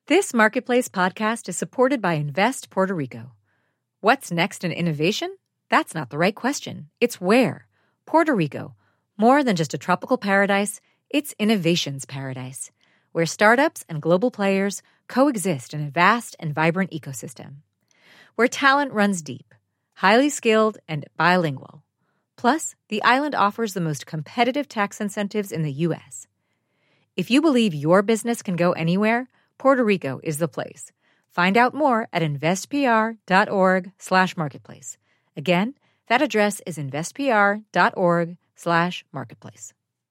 This Marketplace podcast is supported by Invest Puerto Rico. What's next in innovation? That's not the right question. It's where. Puerto Rico. More than just a tropical paradise, it's innovation's paradise, where startups and global players coexist in a vast and vibrant ecosystem. Where talent runs deep, highly skilled, and bilingual. Plus, the island offers the most competitive tax incentives in the U.S. If you believe your business can go anywhere, Puerto Rico is the place. Find out more at investpr.org/marketplace. Again, that address is investpr.org/marketplace.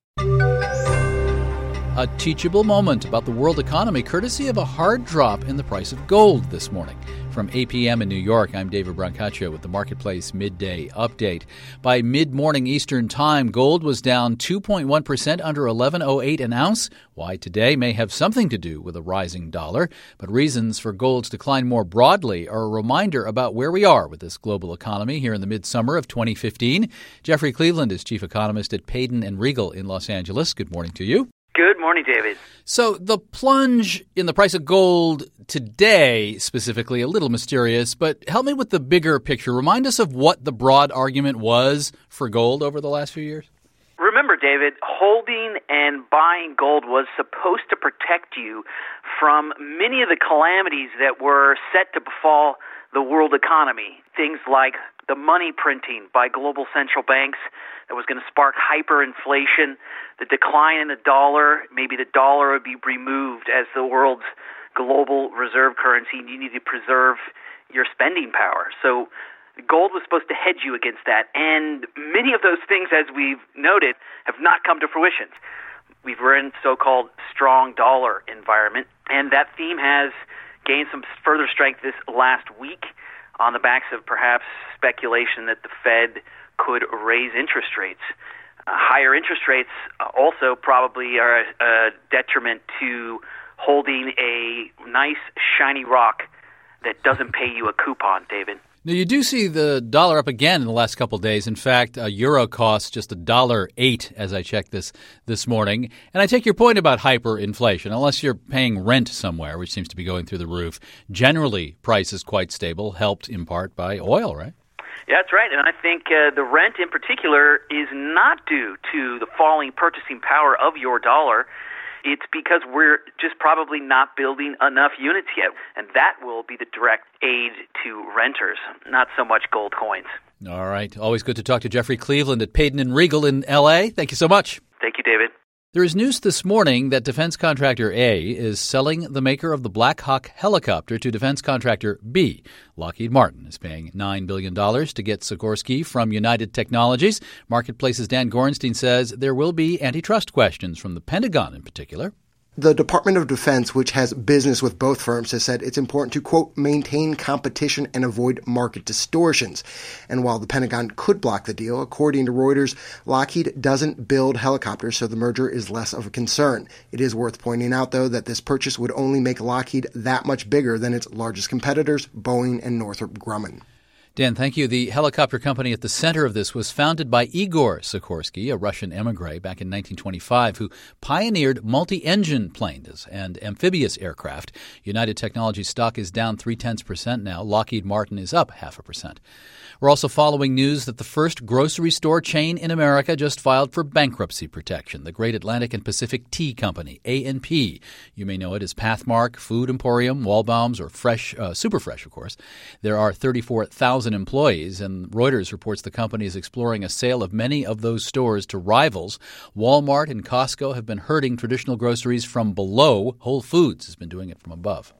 A teachable moment about the world economy courtesy of a hard drop in the price of gold this morning. From APM in New York, I'm David Brancaccio with the Marketplace Midday Update. By mid-morning Eastern Time, gold was down 2.1% under $11.08 an ounce. Why today may have something to do with a rising dollar, but reasons for gold's decline more broadly are a reminder about where we are with this global economy here in the midsummer of 2015. Jeffrey Cleveland is chief economist at Payden & Riegle in Los Angeles. Good morning to you. Good morning, David. So the plunge in the price of gold today, specifically, a little mysterious, but help me with the bigger picture. Remind us of what the broad argument was for gold over the last few years. Remember, David, holding and buying gold was supposed to protect you from many of the calamities that were set to befall the world economy. Things like the money printing by global central banks that was going to spark hyperinflation, the decline in the dollar, maybe the dollar would be removed as the world's global reserve currency, and you need to preserve your spending power. So gold was supposed to hedge you against that, and many of those things, as we've noted, have not come to fruition. We're in so-called strong dollar environment, and that theme has gained some further strength this last week on the backs of perhaps speculation that the Fed could raise interest rates. Higher interest rates also probably are a detriment to holding a nice, shiny rock that doesn't pay you a coupon, David. Now, you do see the dollar up again in the last couple of days. In fact, a euro costs just $1.08 as I checked this morning. And I take your point about hyperinflation. Unless you're paying rent somewhere, which seems to be going through the roof, generally price is quite stable, helped in part by oil, right? Yeah, that's right. And I think the rent in particular is not due to the falling purchasing power of your dollar. It's because we're just probably not building enough units yet, and that will be the direct aid to renters, not so much gold coins. All right. Always good to talk to Jeffrey Cleveland at Payden & Riegle in L.A. Thank you so much. Thank you, David. There is news this morning that defense contractor A is selling the maker of the Black Hawk helicopter to defense contractor B. Lockheed Martin is paying $9 billion to get Sikorsky from United Technologies. Marketplace's Dan Gorenstein says there will be antitrust questions from the Pentagon in particular. The Department of Defense, which has business with both firms, has said it's important to, quote, maintain competition and avoid market distortions. And while the Pentagon could block the deal, according to Reuters, Lockheed doesn't build helicopters, so the merger is less of a concern. It is worth pointing out, though, that this purchase would only make Lockheed that much bigger than its largest competitors, Boeing and Northrop Grumman. Dan, thank you. The helicopter company at the center of this was founded by Igor Sikorsky, a Russian emigre back in 1925 who pioneered multi-engine planes and amphibious aircraft. United Technologies stock is down 0.3% now. Lockheed Martin is up 0.5%. We're also following news that the first grocery store chain in America just filed for bankruptcy protection, the Great Atlantic and Pacific Tea Company, A&P. You may know it as Pathmark, Food Emporium, Waldbaum's, or Fresh, Superfresh, of course. There are 34,000 employees, and Reuters reports the company is exploring a sale of many of those stores to rivals. Walmart and Costco have been hurting traditional groceries from below. Whole Foods has been doing it from above.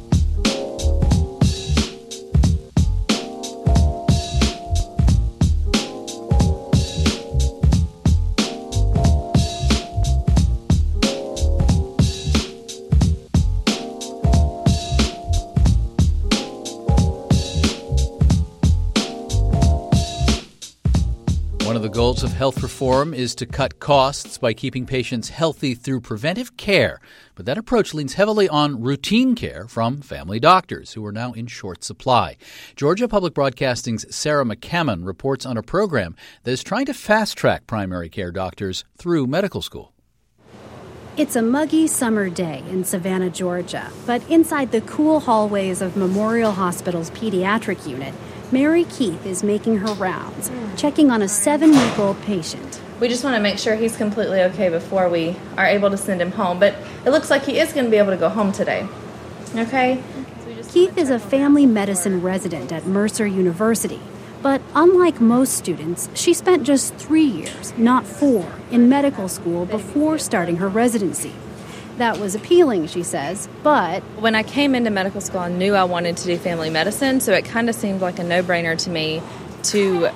One of the goals of health reform is to cut costs by keeping patients healthy through preventive care. But that approach leans heavily on routine care from family doctors, who are now in short supply. Georgia Public Broadcasting's Sarah McCammon reports on a program that is trying to fast-track primary care doctors through medical school. It's a muggy summer day in Savannah, Georgia, but inside the cool hallways of Memorial Hospital's pediatric unit, Mary Keith is making her rounds, checking on a 7-week-old patient. We just want to make sure he's completely okay before we are able to send him home, but it looks like he is going to be able to go home today. Okay? Keith is a family medicine resident at Mercer University, but unlike most students, she spent just 3 years, not 4, in medical school before starting her residency. That was appealing, she says, but when I came into medical school, I knew I wanted to do family medicine, so it kind of seemed like a no-brainer to me to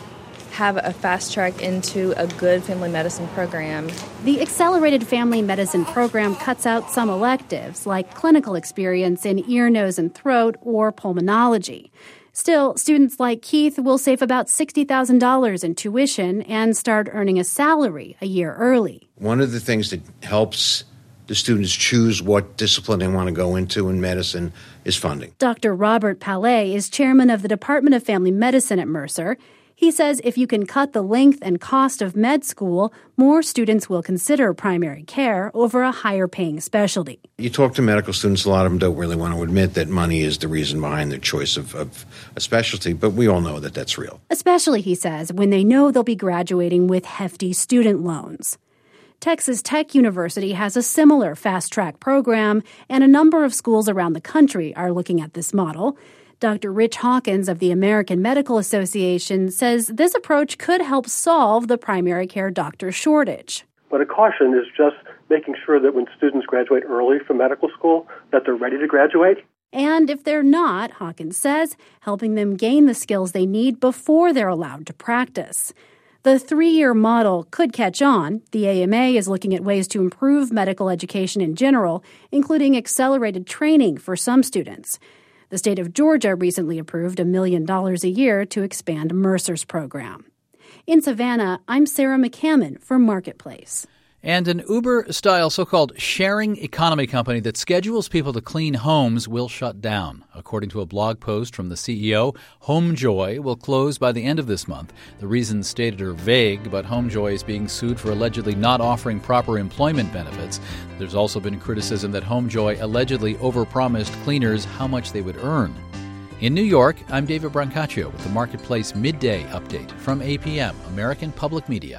have a fast track into a good family medicine program. The accelerated family medicine program cuts out some electives, like clinical experience in ear, nose, and throat or pulmonology. Still, students like Keith will save about $60,000 in tuition and start earning a salary a year early. One of the things that helps the students choose what discipline they want to go into in medicine is funding. Dr. Robert Palais is chairman of the Department of Family Medicine at Mercer. He says if you can cut the length and cost of med school, more students will consider primary care over a higher-paying specialty. You talk to medical students, a lot of them don't really want to admit that money is the reason behind their choice of a specialty, but we all know that that's real. Especially, he says, when they know they'll be graduating with hefty student loans. Texas Tech University has a similar fast-track program, and a number of schools around the country are looking at this model. Dr. Rich Hawkins of the American Medical Association says this approach could help solve the primary care doctor shortage. But a caution is just making sure that when students graduate early from medical school, that they're ready to graduate. And if they're not, Hawkins says, helping them gain the skills they need before they're allowed to practice. The 3-year model could catch on. The AMA is looking at ways to improve medical education in general, including accelerated training for some students. The state of Georgia recently approved $1 million a year to expand Mercer's program. In Savannah, I'm Sarah McCammon for Marketplace. And an Uber-style so-called sharing economy company that schedules people to clean homes will shut down. According to a blog post from the CEO, HomeJoy will close by the end of this month. The reasons stated are vague, but HomeJoy is being sued for allegedly not offering proper employment benefits. There's also been criticism that HomeJoy allegedly overpromised cleaners how much they would earn. In New York, I'm David Brancaccio with the Marketplace Midday Update from APM, American Public Media.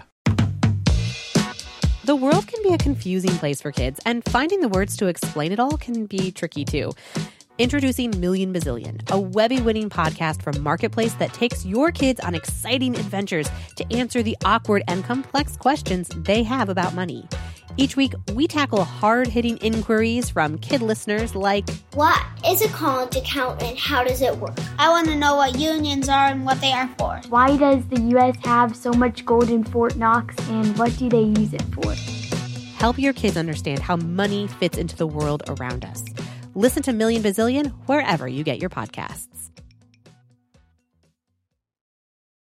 The world can be a confusing place for kids, and finding the words to explain it all can be tricky too. Introducing Million Bazillion, a Webby-winning podcast from Marketplace that takes your kids on exciting adventures to answer the awkward and complex questions they have about money. Each week, we tackle hard-hitting inquiries from kid listeners like, what is a college account and how does it work? I want to know what unions are and what they are for. Why does the U.S. have so much gold in Fort Knox and what do they use it for? Help your kids understand how money fits into the world around us. Listen to Million Bazillion wherever you get your podcasts.